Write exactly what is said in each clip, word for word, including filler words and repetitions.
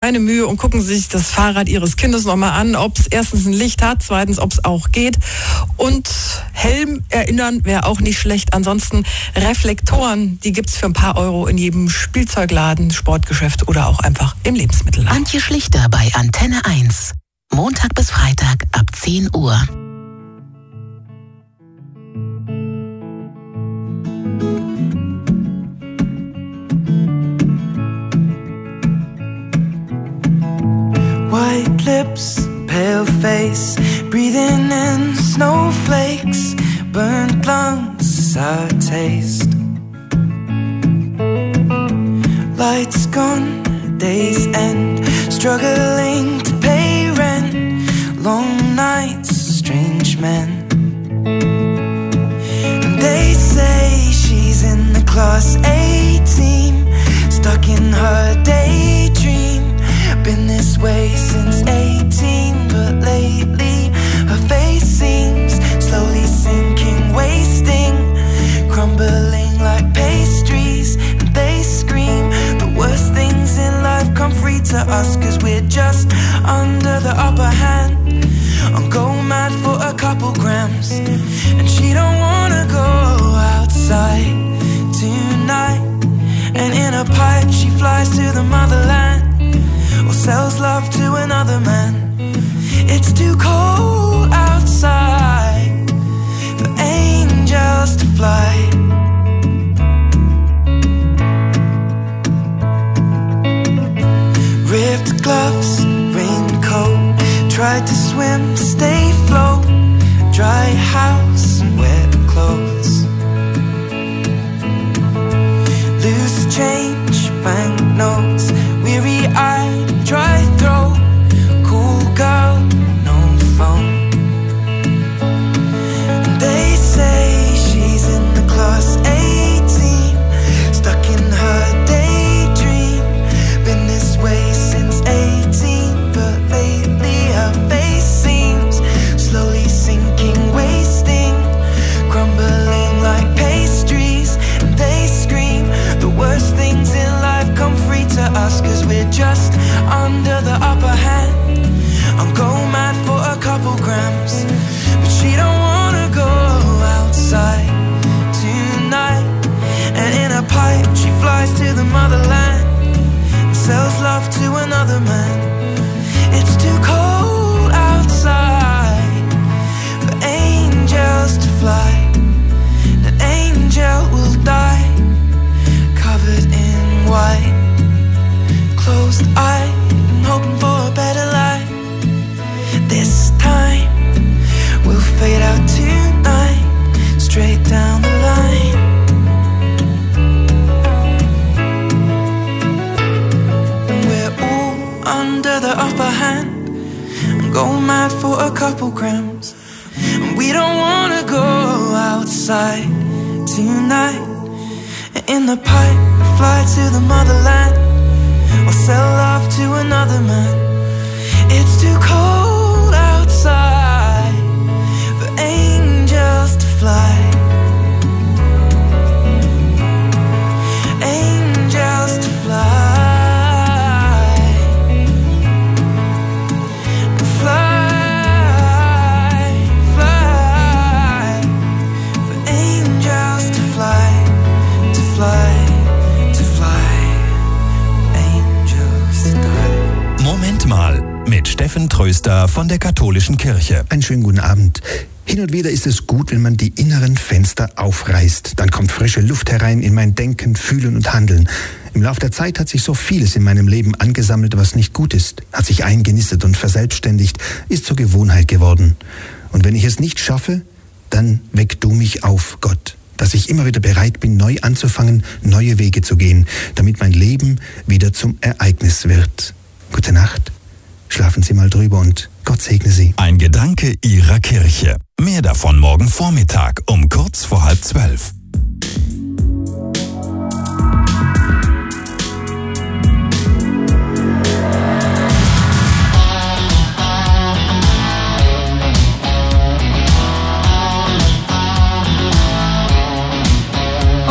keine Mühe und gucken sich das Fahrrad ihres Kindes nochmal an, ob es erstens ein Licht hat, zweitens, ob es auch geht. Und Helm erinnern wäre auch nicht schlecht. Ansonsten Reflektoren, die gibt's für ein paar Euro in jedem Spielzeugladen, Sportgeschäft oder auch einfach im Lebensmittelladen. Antje Schlichter bei Antenne eins. Montag bis Freitag ab zehn Uhr. White lips, pale face, breathing in snowflakes, burnt lungs, our taste. Lights gone, days end, struggling to pay rent, long nights, strange men. And they say she's in the class A team, stuck in her daydream. Been this way since eighteen, but lately her face seems slowly sinking, wasting, crumbling like pastries. And they scream the worst things in life come free to us, cause we're just under the upper hand. I'll go mad for a couple grams, and she don't wanna go outside tonight. And in a pipe she flies to the motherland, or sells love to another man. It's too cold outside for angels to fly. Ripped gloves, raincoat, tried to swim, stay float, dry house and wet clothes. Loose change, banknotes, weary-eyed, dry throat, cool girl, no phone. They say she's in the class A team, stuck in her daydream. Been this way since eighteen, but lately her face seems slowly sinking, wasting, crumbling like pastries. And they scream the worst things in life come free to us, cause we're just under the upper hand. I'll go mad for a couple grams, but she don't wanna go outside tonight. And in a pipe she flies to the motherland and sells love to another man. It's too cold outside for angels to fly. An angel will die covered in white, closed eye, hoping for a better life. This time we'll fade out tonight, straight down the line. And we're all under the upper hand, and go mad for a couple grams. And we don't wanna go outside tonight. And in the pipe we fly to the motherland, or sell love to another man. It's too cold outside for angels to fly. Angels to fly. Fly, fly. For angels to fly, to fly. Moment mal, mit Steffen Tröster von der Katholischen Kirche. Einen schönen guten Abend. Hin und wieder ist es gut, wenn man die inneren Fenster aufreißt. Dann kommt frische Luft herein in mein Denken, Fühlen und Handeln. Im Laufe der Zeit hat sich so vieles in meinem Leben angesammelt, was nicht gut ist. Hat sich eingenistet und verselbstständigt, ist zur Gewohnheit geworden. Und wenn ich es nicht schaffe, dann weck du mich auf, Gott. Dass ich immer wieder bereit bin, neu anzufangen, neue Wege zu gehen, damit mein Leben wieder zum Ereignis wird. Gute Nacht, schlafen Sie mal drüber und Gott segne Sie. Ein Gedanke Ihrer Kirche. Mehr davon morgen Vormittag um kurz vor halb zwölf.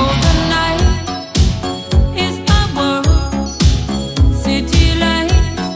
Overnight is my world, city lights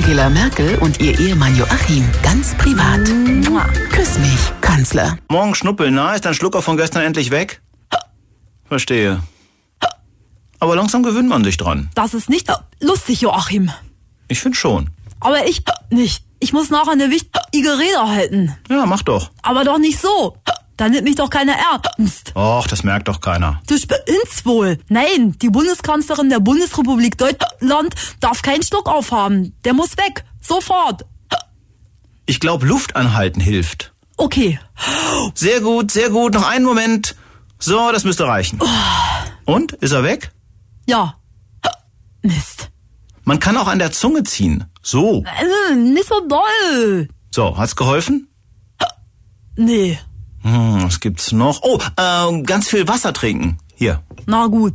Angela Merkel und ihr Ehemann Joachim ganz privat. Mua. Küss mich, Kanzler. Morgen schnuppeln, na? Ist dein Schlucker von gestern endlich weg? Verstehe. Aber langsam gewöhnt man sich dran. Das ist nicht lustig, Joachim. Ich find schon. Aber ich nicht. Ich muss nachher eine wichtige Rede halten. Ja, mach doch. Aber doch nicht so. Dann nimmt mich doch keiner ernst. Och, das merkt doch keiner. Du spinnst wohl. Nein, die Bundeskanzlerin der Bundesrepublik Deutschland darf keinen Schluck aufhaben. Der muss weg. Sofort. Ich glaube, Luft anhalten hilft. Okay. Sehr gut, sehr gut. Noch einen Moment. So, das müsste reichen. Und? Ist er weg? Ja. Mist. Man kann auch an der Zunge ziehen. So. Äh, nicht so doll. So, hat's geholfen? Nee. Hm, was gibt's noch? Oh, äh, ganz viel Wasser trinken. Hier. Na gut.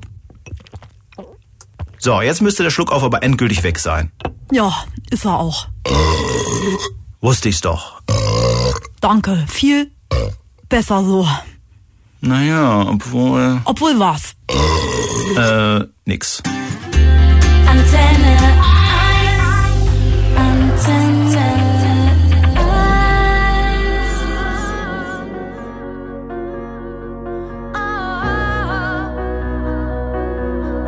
So, jetzt müsste der Schluckauf aber endgültig weg sein. Ja, ist er auch. Wusste ich's doch. Danke, viel besser so. Naja, obwohl... Obwohl was? Äh, nix. Antenne eins. Antenne eins. Oh,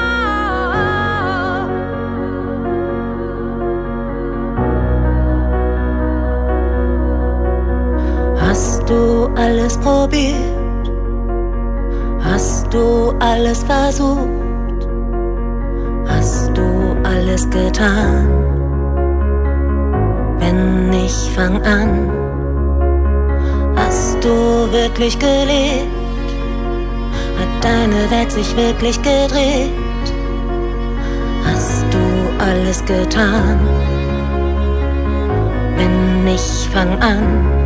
oh. Hast du alles probiert? Hast du alles versucht? Hast du alles getan? Wenn nicht, fang an. Hast du wirklich gelebt? Hat deine Welt sich wirklich gedreht? Hast du alles getan? Wenn nicht, fang an.